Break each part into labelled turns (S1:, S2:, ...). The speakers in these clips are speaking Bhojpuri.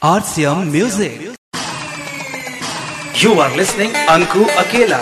S1: RCM Music.
S2: You are listening Anku Akela.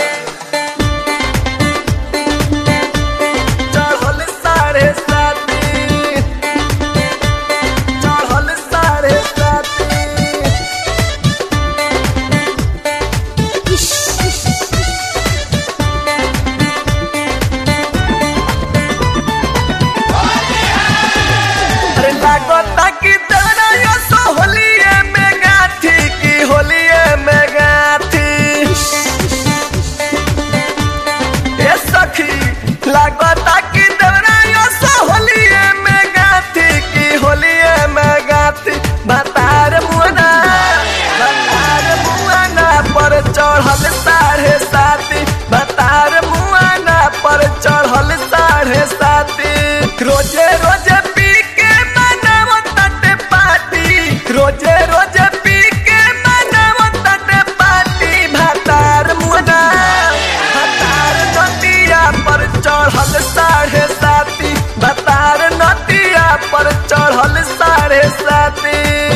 S3: रोजे रोजे पी के मनाव तटे पार्टी, रोजे रोजे पी के मनाव तटे पार्टी। भातार मुना भातार नदिया पर चढ़ल 7:30, भातार नदिया पर चढ़ल 7:30।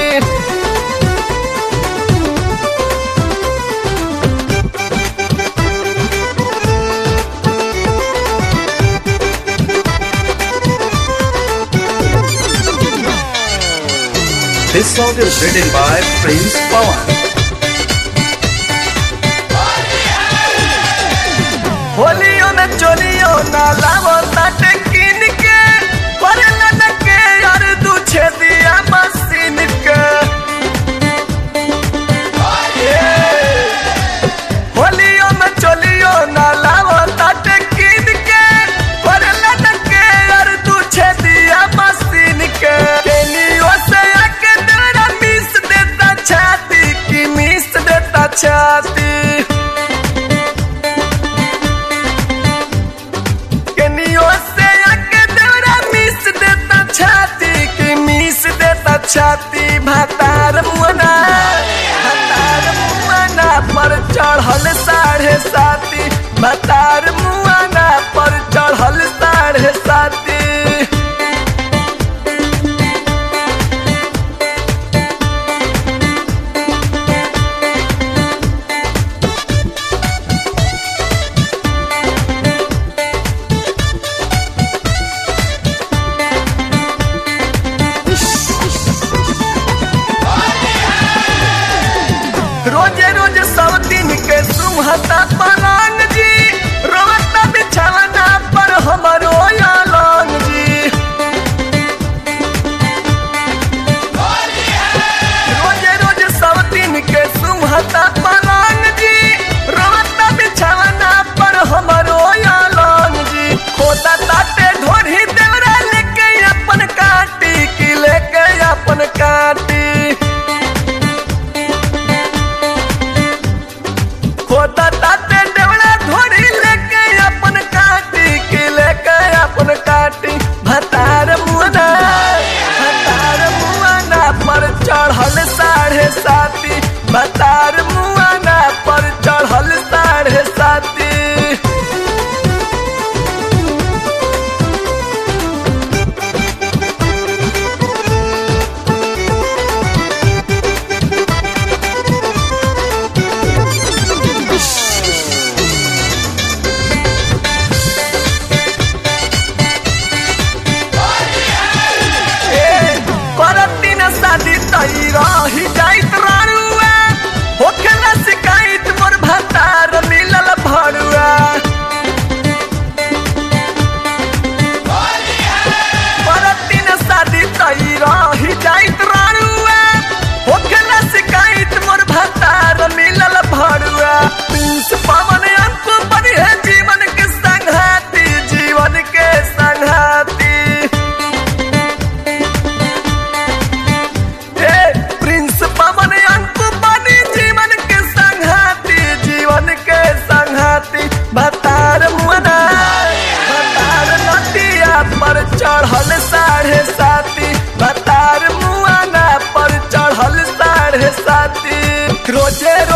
S2: This song is written by Prince Pawan.
S3: होलियो में चोलियो ना लावो ताटे किन के, परला न के यार दू छेदिया मशीन के। होलियो में चोलियो ना लावो ताटे किन के, परला न के यार दू छेदिया मशीन के। केनियो से आके तेरा मिस देता छाती की, मिस देता छाती। छाती भातार मुना पर चढ़ल 7:30, भातार मुना पर चढ़ल 7:30। रोजे रोजे सब दिन के सुमहता पलंग जी, रोता बिछावना पर हमरो अलंग जी। रोजे रोजे सब दिन के सुमहता पलंग जी, रोता बिछावना पर हमरो अलंग जी। खोदा ताटे ढोरी देवरा लेके अपन काटी की, लेके अपन काटी। खोदा ताते देवड़ा धोरी लेके अपन काटी की, लेके अपन काटी। भातार मुना पर चढ़ल 7:30, भातार मुना पर चढ़ल 7:30। शादी तई रही जाइत रानुआ, होखेला शिकायत मोर भातार मिलल भरुआ। परतीन शादी तई रही जाइत रानुआ, होखेला शिकायत मोर भातार मिलल भरुआ। प्रिंस पवन अंकु बनी है जीवन के संघाती, जीवन के संघाती। भातार मुना भातार नदिया पर चढ़ल 7:30, भातार मुना पर चढ़ल 7:30। रोजे